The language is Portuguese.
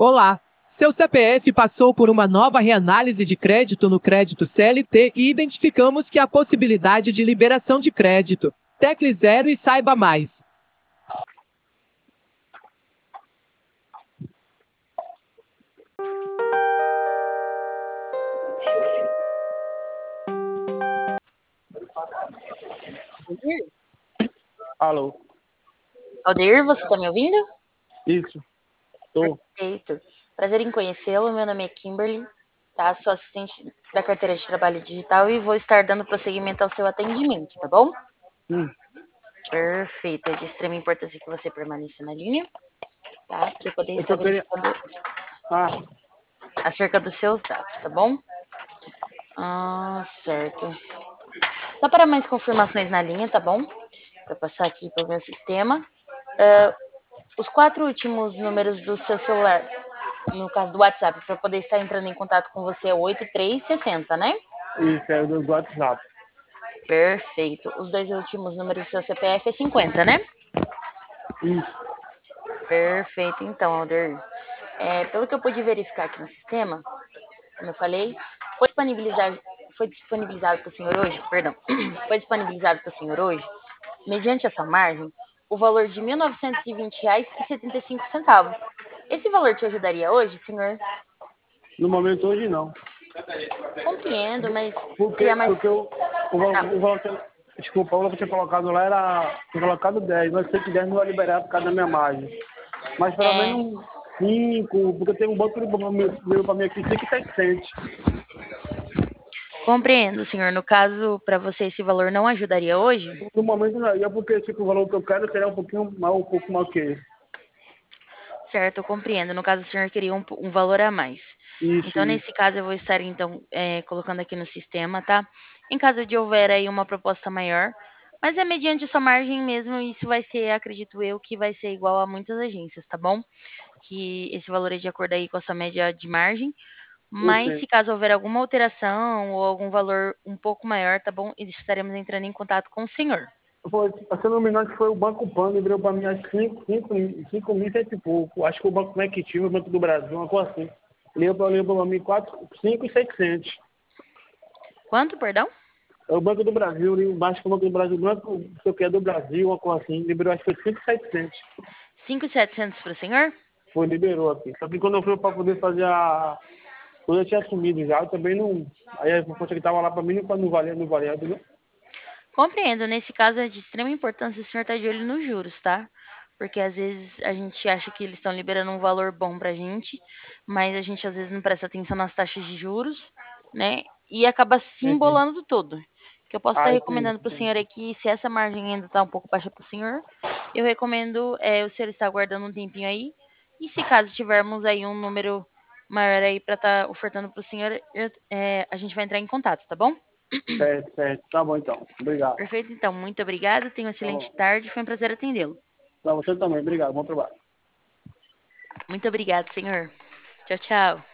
Olá! Seu CPF passou por uma nova reanálise de crédito no crédito CLT e identificamos que há possibilidade de liberação de crédito. Tecle 0 e saiba mais. Aldir? Alô, Aldir, você tá me ouvindo? isso, tô. Perfeito. Prazer em conhecê-lo. Meu nome é Kimberly, tá? Sou assistente da carteira de trabalho digital e vou estar dando prosseguimento ao seu atendimento, tá bom? Hum, Perfeito. É de extrema importância que você permaneça na linha, tá? Para eu poder eu estar só queria. verificando Ah, acerca dos seus dados, tá bom? Certo. Só para mais confirmações na linha, tá bom? Para passar aqui pelo meu sistema. Os 4 últimos números do seu celular, no caso do WhatsApp, para poder estar entrando em contato com você é 8360, né? isso, é do WhatsApp. Perfeito. Os 2 últimos números do seu CPF é 50, né? Isso, Perfeito. Então, Alder, pelo que eu pude verificar aqui no sistema, como eu falei, foi disponibilizado para o senhor hoje, perdão, foi disponibilizado para o senhor hoje, mediante essa margem, o valor de R$ 1.920,75. Esse valor te ajudaria hoje, senhor? no momento hoje não. Compreendo, mas Porque, seria mais. porque o valor desculpa, o valor que eu tinha colocado lá tinha colocado 10, mas se eu quiser não vai liberar por causa da minha margem. Mas pelo É, menos 5, porque tem um banco que liberou para mim aqui 5,700. compreendo, senhor. No caso, para você esse valor não ajudaria hoje? No momento não, e é porque tipo, o valor que eu quero seria um pouco mais que esse. Certo, eu compreendo. No caso, o senhor queria um valor a mais. Isso, Então, isso. nesse caso, eu vou estar, então, colocando aqui no sistema, tá? Em caso de houver aí uma proposta maior, mas é mediante sua margem mesmo, e isso vai ser, acredito eu, que vai ser igual a muitas agências, tá bom? Que esse valor é de acordo aí com a sua média de margem, Eu mas sei. se caso houver alguma alteração ou algum valor um pouco maior, tá bom? Estaremos entrando em contato com o senhor. Foi, se eu não me engano, que foi o Banco Pan, liberou para mim acho que 5.100 e pouco. Acho que o Banco Mectino, o Banco do Brasil, uma coisa assim. Liberou para mim 5.600. Quanto, perdão? É o Banco do Brasil, acho que o Banco do Brasil, Banco, não sei o que é do Brasil, uma coisa assim, liberou acho que foi 5.700. 5.700 para o senhor? Foi, liberou aqui. Só que quando eu fui para poder fazer a. Quando eu tinha assumido já, eu também não. Aí a proposta que estava lá para mim não valia, não valia, entendeu? Compreendo. Nesse caso é de extrema importância o senhor estar de olho nos juros, tá? Porque às vezes a gente acha que eles estão liberando um valor bom pra gente, mas a gente às vezes não presta atenção nas taxas de juros, né? E acaba se Entendi. embolando tudo. O que eu posso estar Ah, entendi. recomendando pro senhor é que, se essa margem ainda tá um pouco baixa pro senhor, eu recomendo o senhor estar aguardando um tempinho aí. E se caso tivermos aí um número maior aí pra estar ofertando pro senhor, a gente vai entrar em contato, tá bom? Certo, certo. Tá bom então. Obrigado. Perfeito, então. Muito obrigada. Tenha uma Tá bom. excelente tarde. Foi um prazer atendê-lo. Pra você também. Obrigado. Bom trabalho. Muito obrigada, senhor. Tchau, tchau.